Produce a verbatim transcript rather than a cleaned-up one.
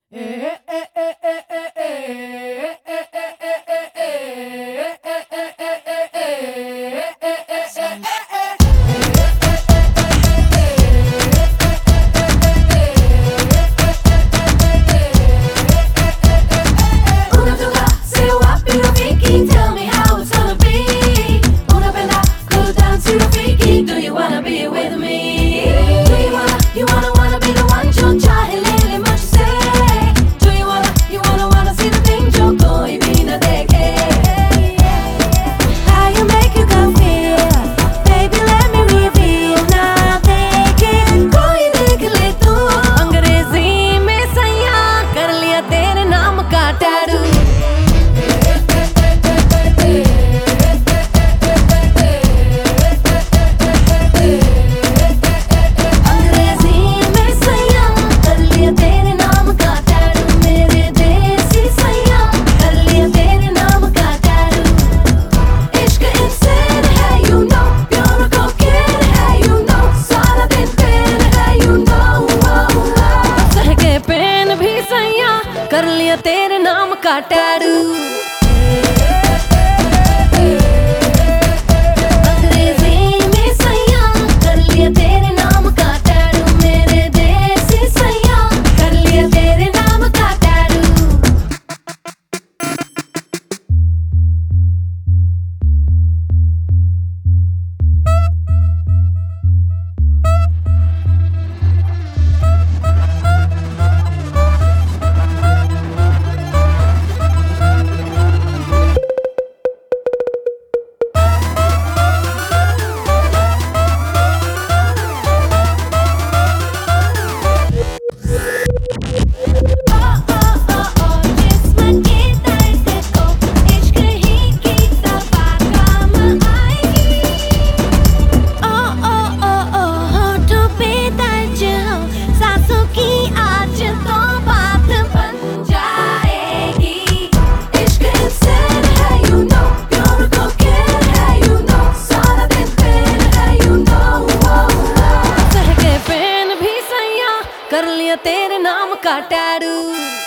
Tell me how it's gonna be. Put up and down, go down to the freaky. Do you wanna be with me? Do you wanna, you wanna, wanna be the one? जो चाहे ले ले मुझसे. Do you wanna, you wanna, wanna see the thing जो कोई भी न देखे. How you make you go feel? Baby let me reveal. ना देखे कोई देख ले तू. अंग्रेजी में सैया कर लिया तेरे नाम का टैटू. कर लिया तेरे नाम का टैटू. अंग्रेजी में सैया कर लिया तेरे नाम का टैटू. मेरे देसी सैया कर लिया तेरे नाम का टैटू. कर लिया तेरे नाम का टैटू.